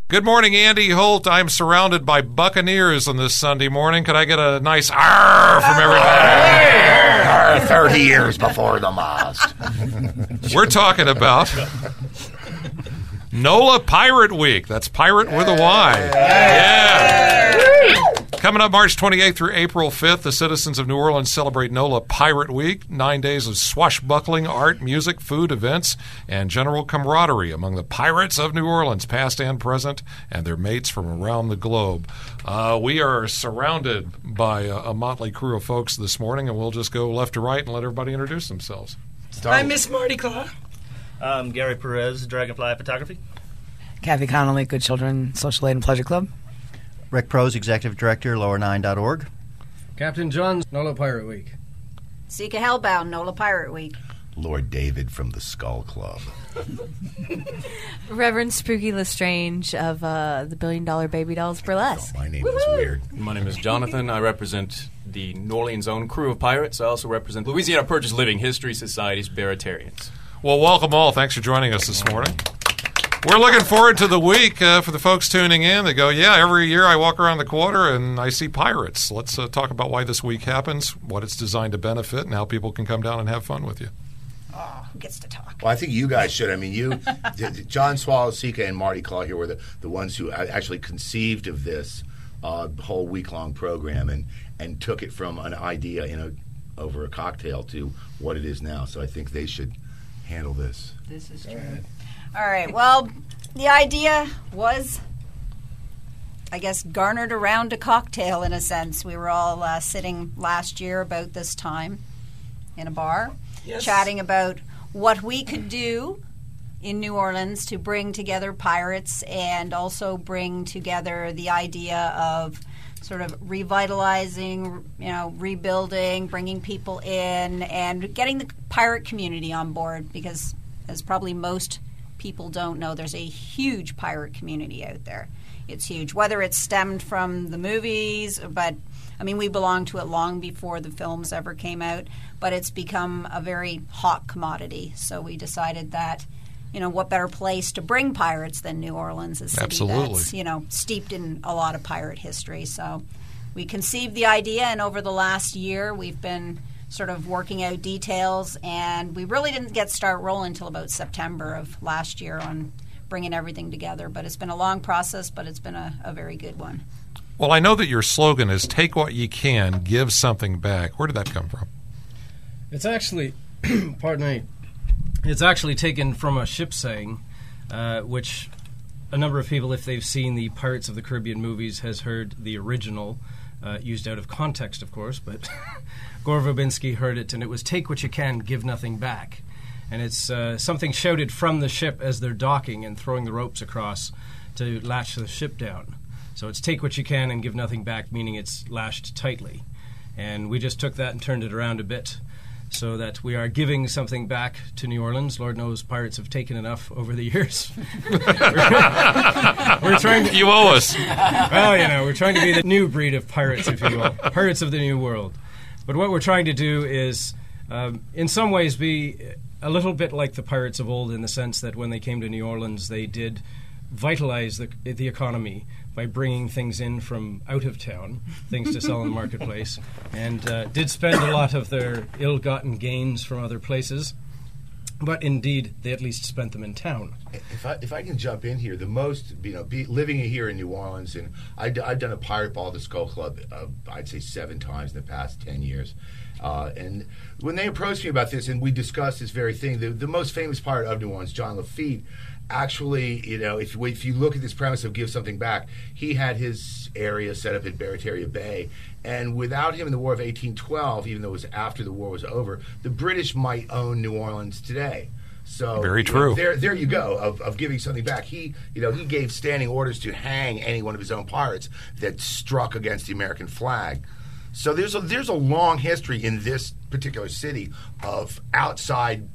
Good morning, Andy Holt. I'm surrounded by Buccaneers on this Sunday morning. Could I get a nice "arr" from everybody? 30 years before the mast. We're talking about NOLA Pirate Week. That's pirate with a Y. Yeah. Coming up March 28th through April 5th, the citizens of New Orleans celebrate NOLA Pirate Week, 9 days of swashbuckling, art, music, food, events, and general camaraderie among the pirates of New Orleans, past and present, and their mates from around the globe. We are surrounded by a motley crew of folks this morning, and we'll just go left to right and let everybody introduce themselves. I'm Miss Marty Claw. I'm Gary Perez, Dragonfly Photography. Kathy Connolly, Good Children Social Aid and Pleasure Club. Rick Prose, Executive Director, Lower9.org. Captain John's NOLA Pirate Week. Sika Hellbound, NOLA Pirate Week. Lord David from the Skull Club. Reverend Spooky Lestrange of the $1 Billion Baby Dolls Burlesque. My name is weird. My name is Jonathan. I represent the New Orleans own crew of pirates. I also represent Louisiana Purchase Living History Society's Baratarians. Well, welcome all. Thanks for joining us this morning. We're looking forward to the week for the folks tuning in. They go, yeah, every year I walk around the quarter and I see pirates. Let's talk about why this week happens, what it's designed to benefit, and how people can come down and have fun with you. Oh, who gets to talk? Well, I think you guys should. I mean, John Swallow, Sika, and Marty Claw here were the ones who actually conceived of this whole week-long program and took it from an idea over a cocktail to what it is now. So I think they should handle this. This is true. All right. Well, the idea was, I guess, garnered around a cocktail in a sense. We were all sitting last year about this time in a bar, chatting about what we could do in New Orleans to bring together pirates and also bring together the idea of sort of revitalizing, rebuilding, bringing people in, and getting the pirate community on board because, as probably most people don't know, there's a huge pirate community out there. It's huge, whether it's stemmed from the movies, but I mean, we belonged to it long before the films ever came out, but it's become a very hot commodity. So we decided that, what better place to bring pirates than New Orleans, a city that's, steeped in a lot of pirate history. So we conceived the idea, and over the last year, we've been sort of working out details, and we really didn't start rolling until about September of last year on bringing everything together. But it's been a long process, but it's been a very good one. Well, I know that your slogan is take what you can, give something back. Where did that come from? It's actually, pardon me, it's actually taken from a ship saying, which a number of people, if they've seen the Pirates of the Caribbean movies, has heard the original, used out of context, of course, but Gore Verbinski heard it, and it was take what you can, give nothing back. And it's something shouted from the ship as they're docking and throwing the ropes across to latch the ship down. So it's take what you can and give nothing back, meaning it's lashed tightly. And we just took that and turned it around a bit so that we are giving something back to New Orleans. Lord knows pirates have taken enough over the years. We're trying to, you owe us. Well, we're trying to be the new breed of pirates, if you will, pirates of the new world. But what we're trying to do is, in some ways, be a little bit like the pirates of old in the sense that when they came to New Orleans, they did vitalize the economy by bringing things in from out of town, things to sell in the marketplace, and did spend a lot of their ill-gotten gains from other places. But indeed, they at least spent them in town. If I can jump in here, the most, living here in New Orleans, and I've done a pirate ball at the Skull Club, I'd say 7 times in the past 10 years. And when they approached me about this, and we discussed this very thing, the most famous pirate of New Orleans, John Lafitte, actually, if you look at this premise of give something back, he had his area set up at Barataria Bay, and without him in the War of 1812, even though it was after the war was over, the British might own New Orleans today. So very true. There you go of giving something back. He gave standing orders to hang any one of his own pirates that struck against the American flag. So there's a long history in this particular city of outside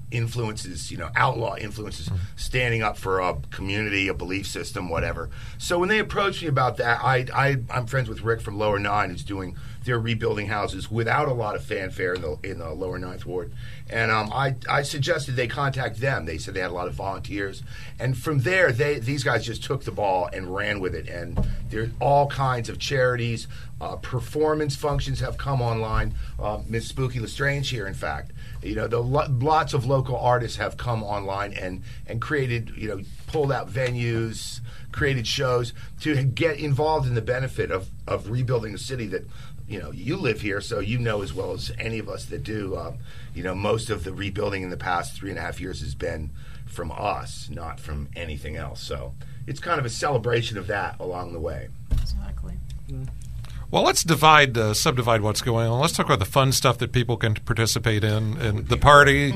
influences, outlaw influences, standing up for a community, a belief system, whatever. So when they approached me about that, I'm friends with Rick from Lower 9, who's they're rebuilding houses without a lot of fanfare in the Lower 9th Ward. And I suggested they contact them. They said they had a lot of volunteers. And from there, these guys just took the ball and ran with it. And there's all kinds of charities. Performance functions have come online. Miss Spooky Lestrange here, in fact. Lots of local artists have come online and created, pulled out venues, created shows to get involved in the benefit of rebuilding a city that, you live here, so you know as well as any of us that do. Most of the rebuilding in the past 3.5 years has been from us, not from anything else. So it's kind of a celebration of that along the way. Exactly. Well, let's subdivide what's going on. Let's talk about the fun stuff that people can participate in the party.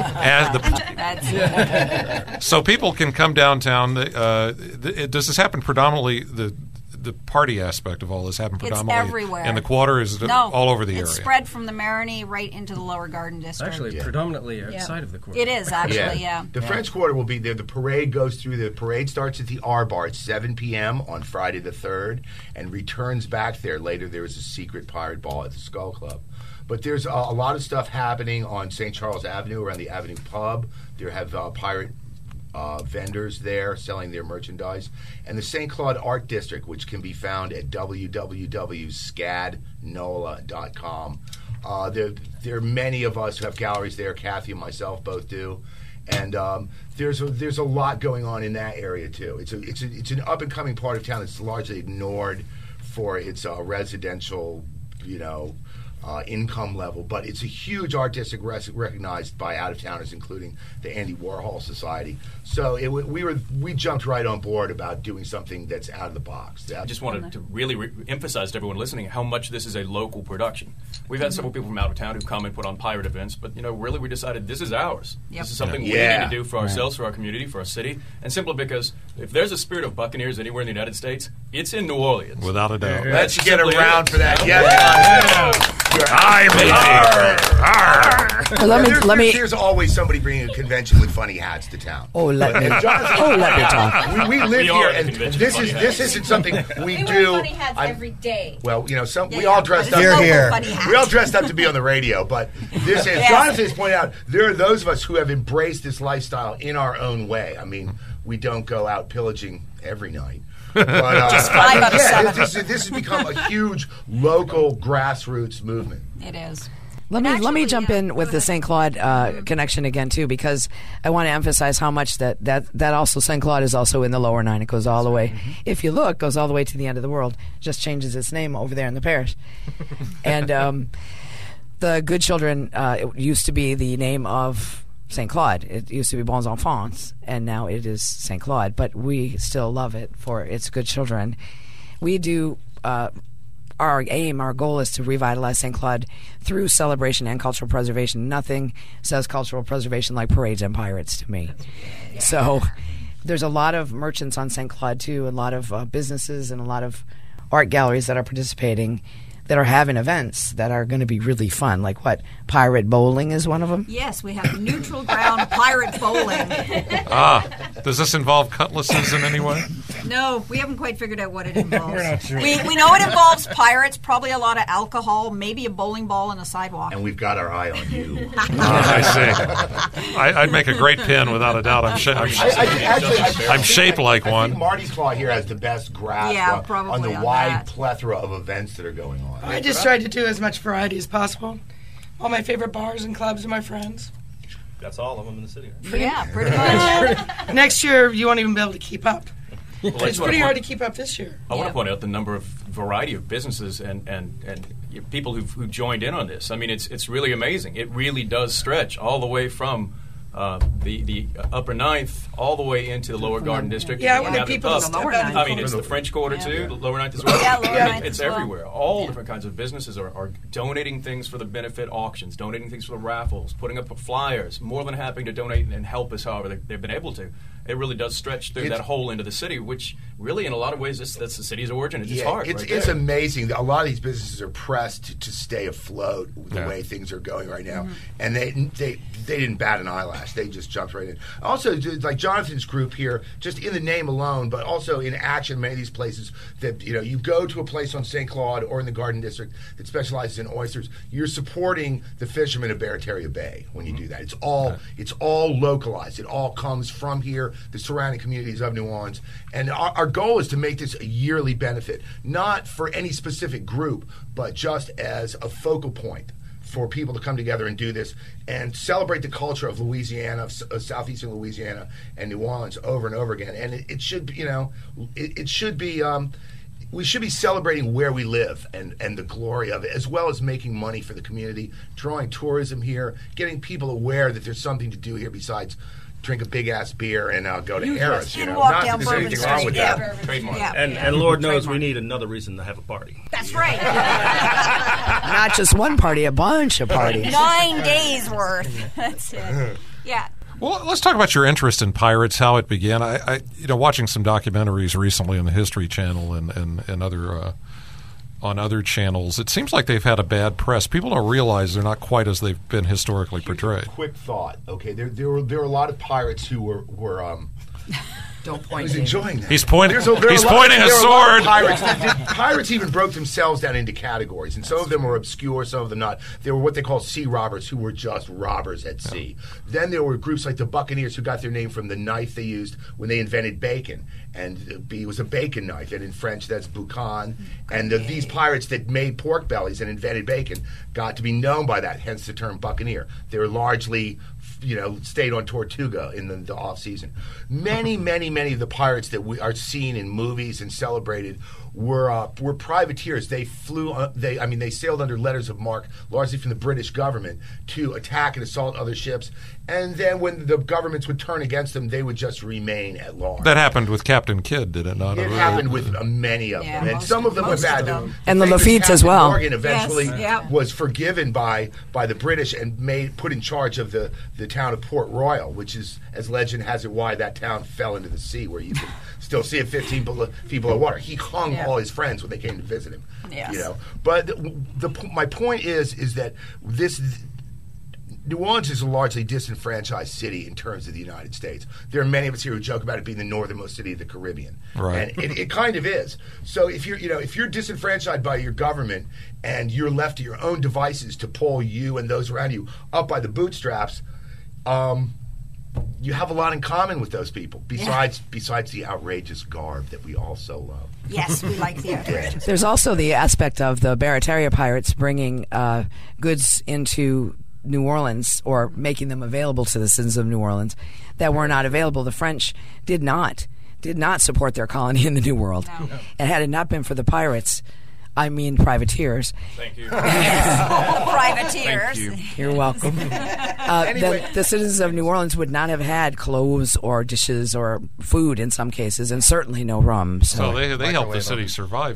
So people can come downtown. Does this happen predominantly, the party aspect of all this happen predominantly it's everywhere. in the Quarter? Is it all over the area? It's spread from the Marigny right into the Lower Garden District. Actually, predominantly outside of the Quarter. It is, actually, yeah. The French Quarter will be there. The parade goes through. The parade starts at the R Bar at 7 p.m. on Friday the 3rd and returns back there. Later, there is a secret pirate ball at the Skull Club. But there's a lot of stuff happening on St. Charles Avenue, around the Avenue Pub. There have pirate vendors there selling their merchandise, and the St. Claude Art District, which can be found at www.scadnola.com. There are many of us who have galleries there. Kathy and myself both do, and there's a lot going on in that area too. It's an up and coming part of town that's largely ignored for its residential, income level, but it's a huge art district recognized by out-of-towners, including the Andy Warhol Society. So we jumped right on board about doing something that's out of the box. I just wanted to really emphasize to everyone listening how much this is a local production. We've had several people from out of town who come and put on pirate events, but really we decided this is ours. Yep. This is something we need to do for ourselves, for our community, for our city, and simply because if there's a spirit of Buccaneers anywhere in the United States, it's in New Orleans. Without a doubt. Let's get around for that. Yes. There's always somebody bringing a convention with funny hats to town. Let me talk. We live here, and this isn't something we do. Funny hats every day. Well, we all dressed up. We all dressed up to be on the radio, but this is Jonathan has pointed out. There are those of us who have embraced this lifestyle in our own way. I mean, we don't go out pillaging every night. But, just 5 out of 7. This has become a huge local grassroots movement. It is. Let me jump in with the St. Claude connection again too, because I want to emphasize how much that also St. Claude is also in the Lower 9. It goes all the way. If you look, goes all the way to the end of the world. Just changes its name over there in the parish. And the Good Children it used to be the name of St. Claude. It used to be Bons Enfants, and now it is St. Claude. But we still love it for its good children. We do. Our goal is to revitalize St. Claude through celebration and cultural preservation. Nothing says cultural preservation like parades and pirates to me. So there's a lot of merchants on St. Claude too, a lot of businesses and a lot of art galleries that are participating, that are having events that are going to be really fun. Like what? Pirate bowling is one of them? Yes, we have neutral ground pirate bowling. Does this involve cutlasses in any way? No, we haven't quite figured out what it involves. We're not sure. We know it involves pirates, probably a lot of alcohol, maybe a bowling ball and a sidewalk. And we've got our eye on you. I see. I'd make a great pin without a doubt. I'm shaped like I one. think Marty's Claw here has the best grasp on the wide plethora of events that are going on. I just tried to do as much variety as possible. All my favorite bars and clubs are my friends. That's all of them in the city. Yeah, pretty much. Next year, you won't even be able to keep up. Well, It's pretty hard to keep up this year. I want to point out the number of variety of businesses and people who've joined in on this. I mean, it's really amazing. It really does stretch all the way from the Upper 9th all the way into the Lower Garden District. Yeah, I want down people to to the step out. I mean, it's the French Quarter too, the Lower 9th as well. Yeah, Lower 9th It's as well. everywhere. All different kinds of businesses are donating things for the benefit auctions, donating things for the raffles, putting up flyers, more than happy to donate and help us however they've been able to. it really does stretch through that hole into the city, which really, in a lot of ways, that's the city's origin. It's just hard. It's amazing. A lot of these businesses are pressed to stay afloat the way things are going right now, and they didn't bat an eyelash. They just jumped right in. Also, like Jonathan's group here, just in the name alone, but also in action, many of these places that you go to a place on St. Claude or in the Garden District that specializes in oysters. You're supporting the fishermen of Barataria Bay when you do that. It's all localized. It all comes from here, the surrounding communities of New Orleans, and our goal is to make this a yearly benefit, not for any specific group, but just as a focal point for people to come together and do this and celebrate the culture of Louisiana, of southeastern Louisiana and New Orleans over and over again. And it should be, it should be. We should be celebrating where we live and the glory of it, as well as making money for the community, drawing tourism here, getting people aware that there's something to do here besides drink a big-ass beer and go to Harris. And walk down Not that there's Bourbon anything wrong with Street. that. Trademark. Yeah. And Lord knows we need another reason to have a party. That's right. Not just one party, a bunch of parties. 9 days worth. That's it. Yeah. Well, let's talk about your interest in pirates, how it began. I watching some documentaries recently on the History Channel and other on other channels. It seems like they've had a bad press. People don't realize they're not quite as they've been historically portrayed. Quick thought. Okay, there were a lot of pirates who were Don't point. I was enjoying that. He's pointing. There are He's a lot- pointing a there are lot sword. of Pirates. Pirates even broke themselves down into categories, and some of them were obscure, some of them not. There were what they call sea robbers, who were just robbers at sea. Then there were groups like the Buccaneers, who got their name from the knife they used when they invented bacon, and it was a bacon knife, and in French that's boucan. And these pirates that made pork bellies and invented bacon got to be known by that, hence the term Buccaneer. They were largely stayed on Tortuga in the off season. Many of the pirates that we are seen in movies and celebrated were privateers. They they sailed under letters of marque, largely from the British government, to attack and assault other ships. And then when the governments would turn against them, they would just remain at large. That happened with Captain Kidd, did it not? It happened with many of them, and some of them were bad. And the Lafitte's as well. Morgan eventually was forgiven by the British and put in charge of the town of Port Royal, which is, as legend has it, why that town fell into the sea, where you can still see it 15 feet below water. He hung all his friends when they came to visit him. Yes. But my point is that New Orleans is a largely disenfranchised city in terms of the United States. There are many of us here who joke about it being the northernmost city of the Caribbean, right? And it kind of is. So if you're disenfranchised by your government and you're left to your own devices to pull you and those around you up by the bootstraps, you have a lot in common with those people. Besides the outrageous garb that we all so love. Yes, we like the outrageous. There's also the aspect of the Barataria pirates bringing goods into New Orleans, or making them available to the citizens of New Orleans, that were not available. The French did not support their colony in the New World. No. And had it not been for the pirates, I mean privateers. Thank you. Privateers. Thank you. You're welcome. Anyway. The citizens of New Orleans would not have had clothes or dishes or food in some cases, and certainly no rum. So they helped the city survive.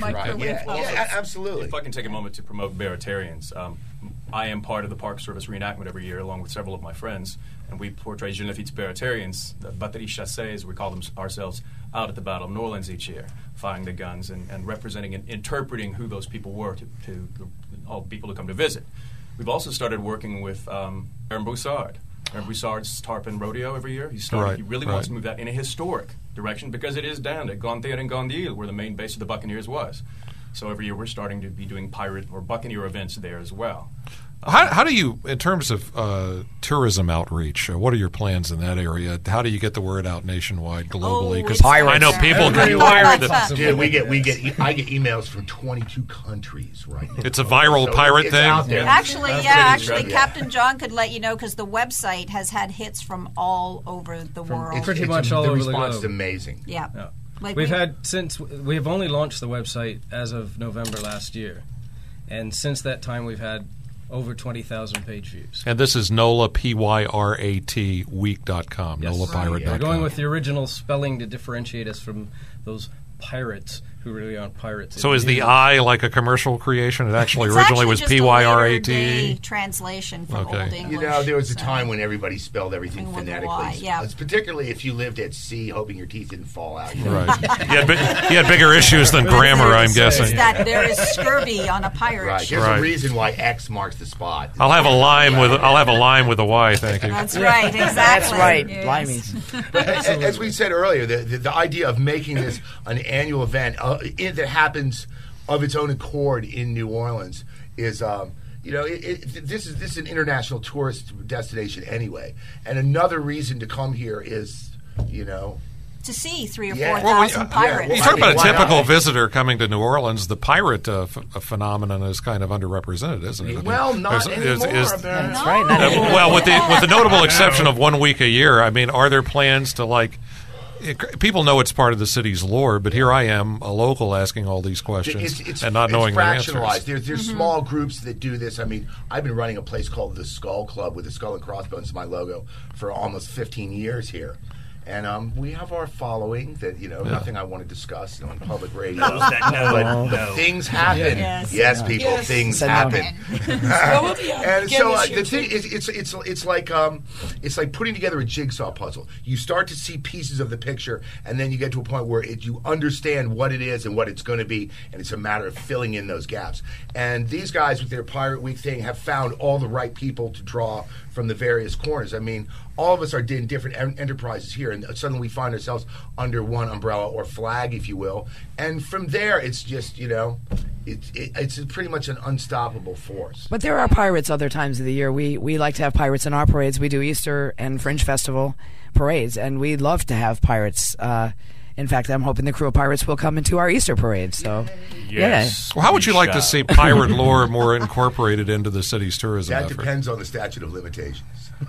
Absolutely. If I can take a moment to promote Baratarians. I am part of the Park Service reenactment every year, along with several of my friends, and we portray Je ne Lafitte's Baratarians, the Batterie Chassée, as we call them ourselves, out at the Battle of New Orleans each year, firing the guns and representing and interpreting who those people were to all people who come to visit. We've also started working with Aaron Broussard. Aaron Broussard's Tarpon Rodeo every year. He really wants to move that in a historic direction, because it is down at Gontier and Gondil, where the main base of the Buccaneers was. So every year we're starting to be doing pirate or Buccaneer events there as well. How do you, in terms of tourism outreach, what are your plans in that area? How do you get the word out nationwide, globally? Because I know people get pirates. Dude, I get emails from 22 countries right now. It's a viral pirate thing. Out there. Actually, Captain John could let you know, because the website has had hits from all over the world. Pretty much all over the globe. The response is amazing. Yeah. Like we have only launched the website as of November last year, and since that time we've had over 20,000 page views. And this is NOLA, PYRAT, week.com, yes. NOLApirate.com. We're going with the original spelling to differentiate us from those pirates who really aren't pirates. So is the I like a commercial creation? It actually It's originally actually was just a PYRAT. later-day translation from Okay. Old English. You know, there was a so- time when everybody spelled everything With the phonetically. Y, yeah. It's particularly if you lived at sea, hoping your teeth didn't fall out. Right. He had bigger issues than grammar, I'm It's guessing. that there is scurvy on a pirate Right. ship. There's Right. a reason why X marks the spot. I'll have a lime with a Y, thank you. That's right, exactly. That's right, Yes. limeys. But as we said earlier, the idea of making this an annual event that happens of its own accord in New Orleans is, this is an international tourist destination anyway, and another reason to come here is, To see 3,000 or Yeah. 4,000 pirates. You Well, talk about a why typical not? visitor coming to New Orleans. The pirate phenomenon is kind of underrepresented, isn't it? Well, not anymore. That's right. Not anymore. Well, with the notable exception of 1 week a year, I mean, are there plans to people know it's part of the city's lore, but here I am, a local, asking all these questions and not knowing the answers. There's small groups that do this. I mean, I've been running a place called the Skull Club with the skull and crossbones as my logo for almost 15 years here. And we have our following that, nothing I want to discuss on public radio. But things happen. Yes, people, Yes. things So no. happen. And Get so this the year, thing too. is, it's like putting together a jigsaw puzzle. You start to see pieces of the picture, and then you get to a point where you understand what it is and what it's going to be, and it's a matter of filling in those gaps. And these guys with their Pirate Week thing have found all the right people to draw from the various corners. I mean, all of us are in different enterprises here, and suddenly we find ourselves under one umbrella or flag, if you will. And from there, it's just, it's pretty much an unstoppable force. But there are pirates other times of the year. We like to have pirates in our parades. We do Easter and Fringe Festival parades, and we love to have pirates. In fact, I'm hoping the crew of pirates will come into our Easter parade. So, Yes. Well, how would you like to see pirate lore more incorporated into the city's tourism That effort? depends on the statute of limitations.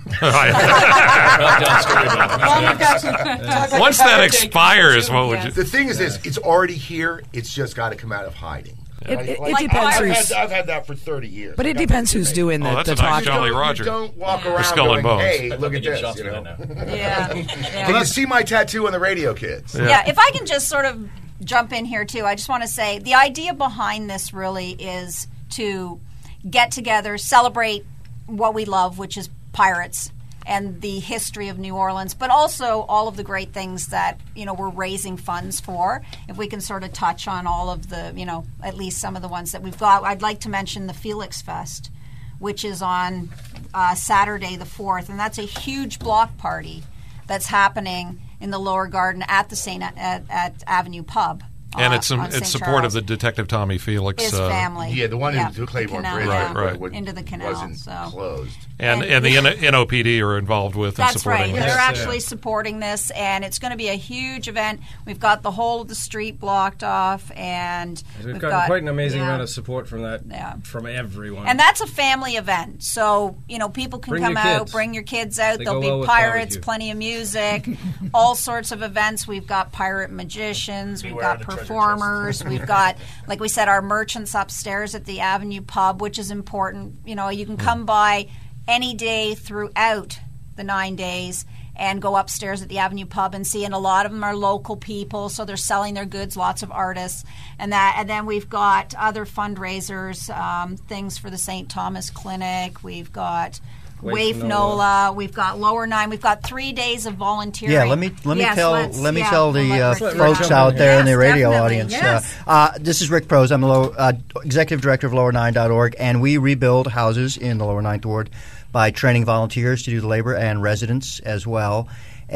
Once that expires, what would you? The thing is this, it's already here, it's just got to come out of hiding. It Like, depends who's. I've had that for 30 years. But it depends who's doing the, that's the a nice talking. Jolly You Roger. don't walk The around Skull and going, Bones. hey, look at Get this. shots for that now. Yeah. Can you see my tattoo on the radio, kids? Yeah, if I can just sort of jump in here too, I just want to say the idea behind this really is to get together, celebrate what we love, which is pirates and the history of New Orleans, but also all of the great things that, we're raising funds for. If we can sort of touch on all of the, at least some of the ones that we've got. I'd like to mention the Felix Fest, which is on Saturday the 4th, and that's a huge block party that's happening in the Lower Garden at the at Avenue Pub. And it's on in St. support Charles. of the Detective Tommy Felix. His family. Yeah, the one into Claiborne canal, Bridge yeah. Right. Into the canal. wasn't So. closed. And the NOPD are involved with and That's right. supporting They're this. actually supporting this, and it's going to be a huge event. We've got the whole of the street blocked off, and We've gotten quite an amazing amount of support from that, Yeah. from everyone. And that's a family event, so people can Bring come your out, kids. bring your kids out. They There'll go well be with pirates, barbecue. plenty of music, all sorts of events. We've got pirate magicians, we've Beware got the treasure performers, we've got, like we said, our merchants upstairs at the Avenue Pub, which is important. You can come by any day throughout the 9 days and go upstairs at the Avenue Pub and see, and a lot of them are local people, so they're selling their goods, lots of artists, and then we've got other fundraisers, things for the St. Thomas Clinic, we've got Waif NOLA, we've got Lower 9, we've got 3 days of volunteering. Yeah, let me Yes, tell let's- let me yeah, tell we'll the let Rick folks jump out in there in the Yes, radio definitely, audience. yes. This is Rick Prose. I'm the executive director of Lower9.org, and we rebuild houses in the Lower Ninth Ward by training volunteers to do the labor and residents as well.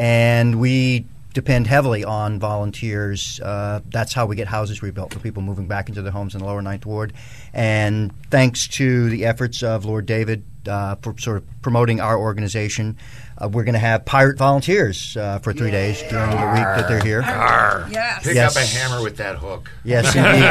And we depend heavily on volunteers. That's how we get houses rebuilt for people moving back into their homes in the Lower Ninth Ward. And thanks to the efforts of Lord David for sort of promoting our organization, we're going to have pirate volunteers for 3 days during the week that they're here. Yes. Pick Yes. up a hammer with that hook. Yes,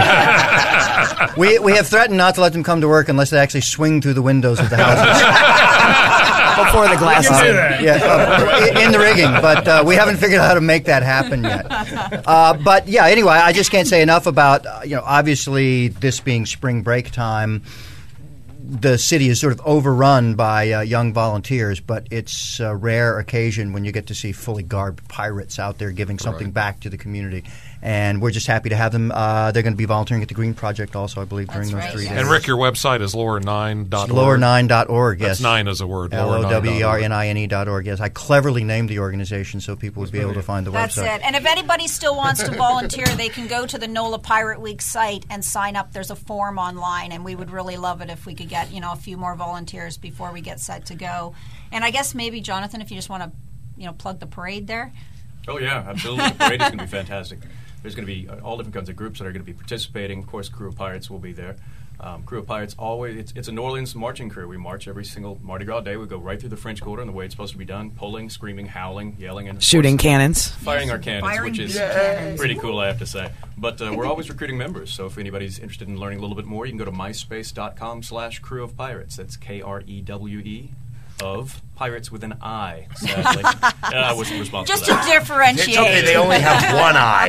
indeed. we have threatened not to let them come to work unless they actually swing through the windows of the houses. Before the glass is in. Yeah, in the rigging, but we haven't figured out how to make that happen yet. But yeah, anyway, I just can't say enough about obviously this being spring break time. The city is sort of overrun by young volunteers, but it's a rare occasion when you get to see fully garbed pirates out there giving something back to the community. And we're just happy to have them. They're going to be volunteering at the Green Project also, I believe, during those 3 days. And Rick, your website is lower9.org. Lower9.org, yes. That's 9 as a word. LOWERNINE.org, yes. I cleverly named the organization so people would be able to find the That's website. it. And if anybody still wants to volunteer, they can go to the NOLA Pirate Week site and sign up. There's a form online, and we would really love it if we could get, a few more volunteers before we get set to go. And I guess maybe, Jonathan, if you just want to, plug the parade there. Oh, yeah, absolutely. The parade is going to be fantastic. There's going to be all different kinds of groups that are going to be participating. Of course, Crew of Pirates will be there. Crew of Pirates it's a New Orleans marching crew. We march every single Mardi Gras day. We go right through the French Quarter in the way it's supposed to be done, pulling, screaming, howling, yelling, and shooting cannons. Firing our cannons, which is pretty cool, I have to say. But we're always recruiting members, so if anybody's interested in learning a little bit more, you can go to myspace.com/Crew of Pirates. That's KREWE of Pirates with an I, sadly. I wasn't responsible Just for that. to differentiate. It's okay, they only have one eye.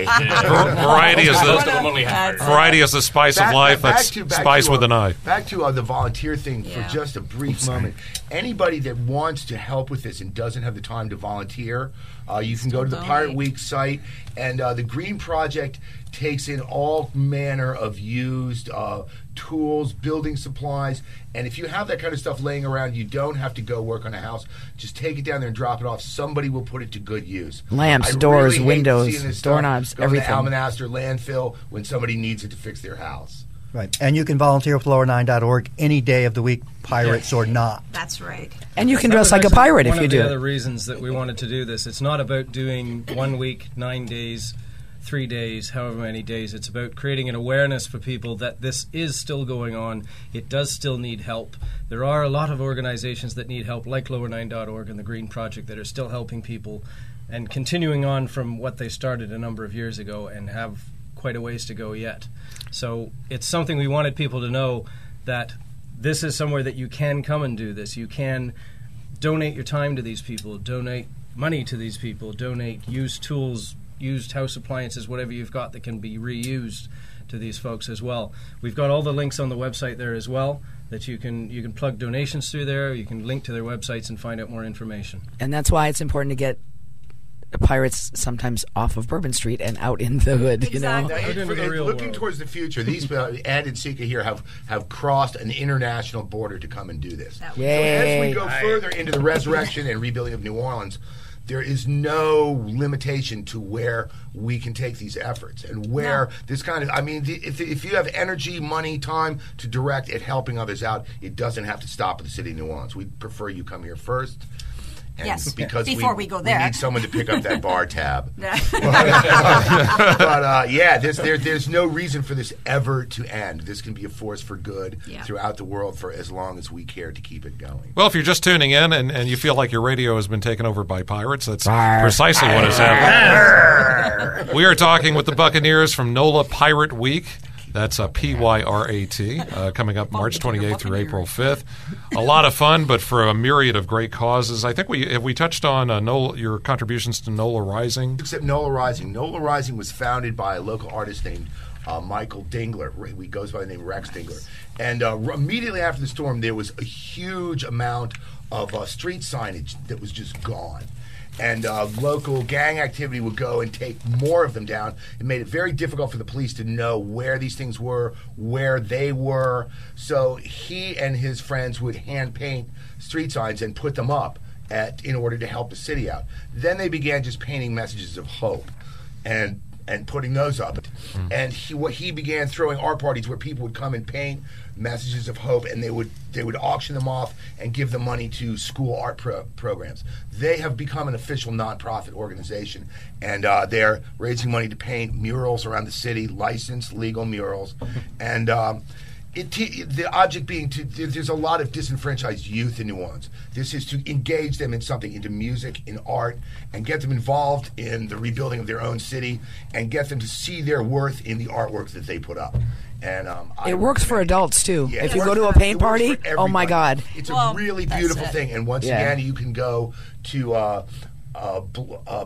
Variety is the spice of life. That's spice with an eye. Back to the volunteer thing for just a brief moment. Anybody that wants to help with this and doesn't have the time to volunteer, you can go to the Pirate Week site, and the Green Project takes in all manner of used tools, building supplies, and if you have that kind of stuff laying around, you don't have to go work on a house. Just take it down there and drop it off. Somebody will put it to good use. Lamps, doors, windows, doorknobs, everything. Go to Almanestor landfill when somebody needs it to fix their house. Right. And you can volunteer with lower9.org any day of the week, pirates or not. That's right. And you can dress like a pirate if you do. One of the other reasons that we wanted to do this, it's not about doing 1 week, 9 days, 3 days, however many days. It's about creating an awareness for people that this is still going on. It does still need help. There are a lot of organizations that need help, like lower9.org and the Green Project, that are still helping people and continuing on from what they started a number of years ago and have quite a ways to go yet. So it's something we wanted people to know, that this is somewhere that you can come and do this. You can donate your time to these people, donate money to these people, donate used tools, used house appliances, whatever you've got that can be reused to these folks as well. We've got all the links on the website there as well, that you can plug donations through there. You can link to their websites and find out more information. And that's why it's important to get pirates sometimes off of Bourbon Street and out in the hood. Exactly. Looking towards the future, these Ed and Sika here have crossed an international border to come and do this. So as we go further into the resurrection and rebuilding of New Orleans, there is no limitation to where we can take these efforts and where this kind of, if you have energy, money, time to direct at helping others out, it doesn't have to stop at the city of New Orleans. We prefer you come here first. And because before we go there, we need someone to pick up that bar tab. But there's no reason for this ever to end. This can be a force for good throughout the world for as long as we care to keep it going. Well, if you're just tuning in and you feel like your radio has been taken over by pirates, that's precisely what has happened. We are talking with the Buccaneers from NOLA Pirate Week. That's PYRAT, coming up March 28th through April 5th. A lot of fun, but for a myriad of great causes. I think we touched on your contributions to NOLA Rising. Except NOLA Rising. NOLA Rising was founded by a local artist named Michael Dingler. He goes by the name Rex Dingler. And immediately after the storm, there was a huge amount of street signage that was just gone. And local gang activity would go and take more of them down. It made it very difficult for the police to know where these things were, where they were. So he and his friends would hand paint street signs and put them up in order to help the city out. Then they began just painting messages of hope and putting those up. And he began throwing art parties where people would come and paint messages of hope, and they would auction them off and give the money to school art programs. They have become an official nonprofit organization, and they're raising money to paint murals around the city, licensed, legal murals, and the object being there's a lot of disenfranchised youth in New Orleans. This is to engage them in something, into music, in art, and get them involved in the rebuilding of their own city, and get them to see their worth in the artwork that they put up. And it works for adults too. If you go to a paint party, oh my God, it's a really beautiful thing. And once again, you can go to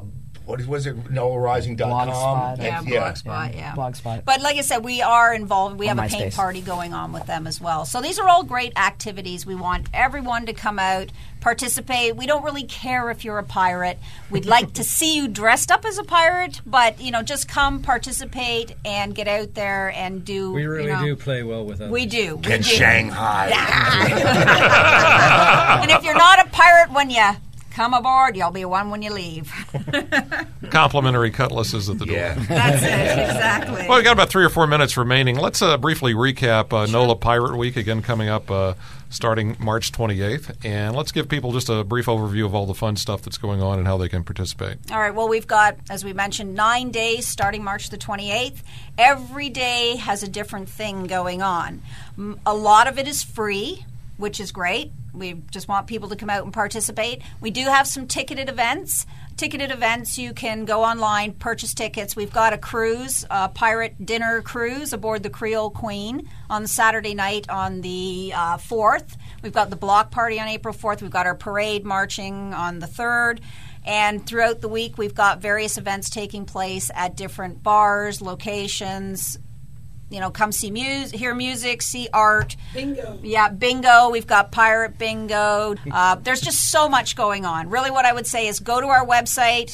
what was it? NolaRising.com. Blogspot, yeah. Blogspot. But like I said, we are involved. We have a MySpace. paint party going on with them as well. So these are all great activities. We want everyone to come out, participate. We don't really care if you're a pirate. We'd like to see you dressed up as a pirate, but just come, participate, and get out there and do. We really do play well with others. We do. In Shanghai. And if you're not a pirate when you come aboard, you'll be one when you leave. Complimentary cutlasses at the door. Yeah. That's it, exactly. Well, we've got about 3 or 4 minutes remaining. Let's briefly recap NOLA Pirate Week, again coming up starting March 28th. And let's give people just a brief overview of all the fun stuff that's going on and how they can participate. All right. Well, we've got, as we mentioned, 9 days starting March the 28th. Every day has a different thing going on. A lot of it is free, which is great. We just want people to come out and participate. We do have some ticketed events. You can go online, purchase tickets. We've got a cruise, a pirate dinner cruise aboard the Creole Queen on Saturday night on the 4th. We've got the block party on April 4th. We've got our parade marching on the 3rd. And throughout the week, we've got various events taking place at different bars, locations. Come see hear music, see art. Bingo. Yeah, bingo. We've got pirate bingo. There's just so much going on. Really what I would say is go to our website,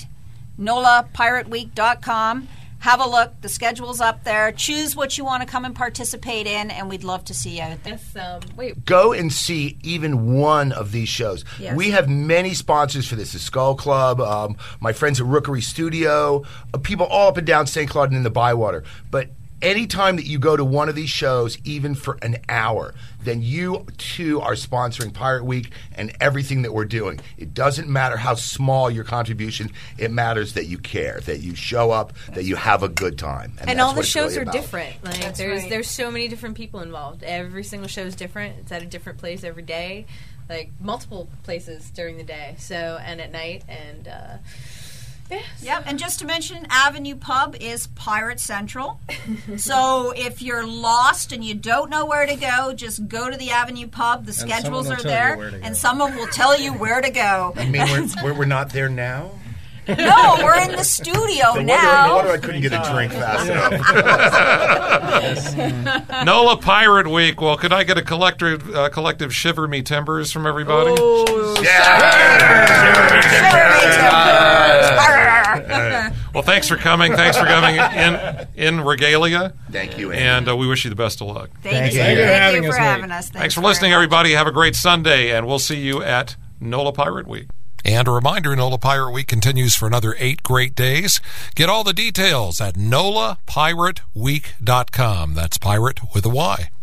NOLAPirateWeek.com. Have a look. The schedule's up there. Choose what you want to come and participate in, and we'd love to see you out there. Go and see even one of these shows. Yes. We have many sponsors for this. The Skull Club, my friends at Rookery Studio, people all up and down St. Claude and in the Bywater. But anytime that you go to one of these shows, even for an hour, then you too are sponsoring Pirate Week and everything that we're doing. It doesn't matter how small your contribution. It matters that you care, that you show up, that you have a good time. And all the shows are different. There's so many different people involved. Every single show is different. It's at a different place every day, multiple places during the day. And at night and. Yep, and just to mention, Avenue Pub is Pirate Central. So if you're lost and you don't know where to go, just go to the Avenue Pub. The schedules are there, and someone will tell you where to go. You mean we're not there now? No, we're in the studio now. No wonder I couldn't get a drink fast enough. NOLA Pirate Week. Well, could I get a collective shiver me timbers from everybody? Oh, yeah! Well, thanks for coming. Thanks for coming in regalia. Thank you, Andy. And we wish you the best of luck. Thank you for having us. Thanks for listening, everybody. Have a great Sunday, and we'll see you at NOLA Pirate Week. And a reminder, NOLA Pirate Week continues for another 8 great days. Get all the details at NOLAPirateWeek.com. That's pirate with a Y.